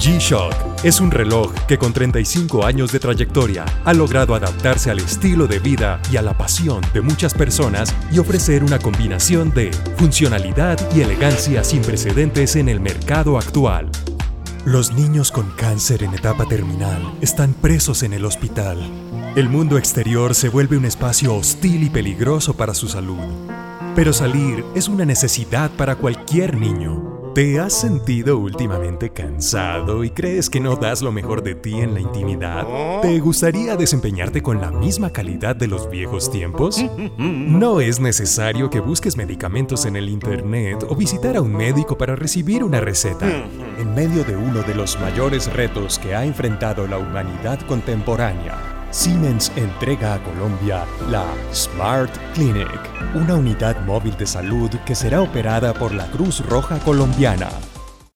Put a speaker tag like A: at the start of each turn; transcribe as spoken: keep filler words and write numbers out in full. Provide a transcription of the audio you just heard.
A: G-Shock es un reloj que con treinta y cinco años de trayectoria ha logrado adaptarse al estilo de vida y a la pasión de muchas personas y ofrecer una combinación de funcionalidad y elegancia sin precedentes en el mercado actual. Los niños con cáncer en etapa terminal están presos en el hospital. El mundo exterior se vuelve un espacio hostil y peligroso para su salud. Pero salir es una necesidad para cualquier niño. ¿Te has sentido últimamente cansado y crees que no das lo mejor de ti en la intimidad? ¿Te gustaría desempeñarte con la misma calidad de los viejos tiempos? No es necesario que busques medicamentos en el internet o visitar a un médico para recibir una receta. En medio de uno de los mayores retos que ha enfrentado la humanidad contemporánea, Siemens entrega a Colombia la Smart Clinic, una unidad móvil de salud que será operada por la Cruz Roja Colombiana.